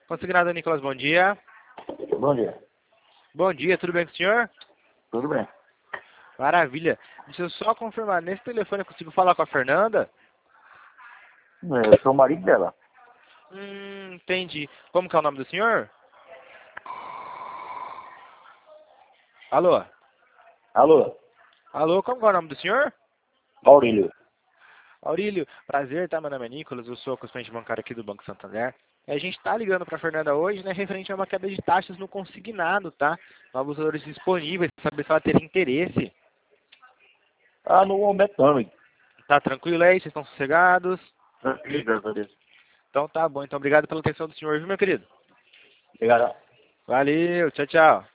Consignado Nicolas, bom dia. Bom dia. Bom dia, tudo bem com o senhor? Tudo bem. Maravilha. Deixa eu só confirmar, nesse telefone eu consigo falar com a Fernanda? Eu sou o marido dela. Entendi. Como que é o nome do senhor? Alô? Alô? Alô, como que é o nome do senhor? Maurílio. Aurílio, prazer, tá? Meu nome é Nicolas, eu sou correspondente bancário aqui do Banco Santander. A gente tá ligando pra Fernanda hoje, né, referente a uma queda de taxas no consignado, tá? Novos valores disponíveis, saber se ela teria interesse. No momento não, hein? Tá tranquilo aí? Vocês estão sossegados? Tranquilo, graças a Deus. Então tá bom. Então obrigado pela atenção do senhor, viu, meu querido? Obrigado. Valeu, tchau, tchau.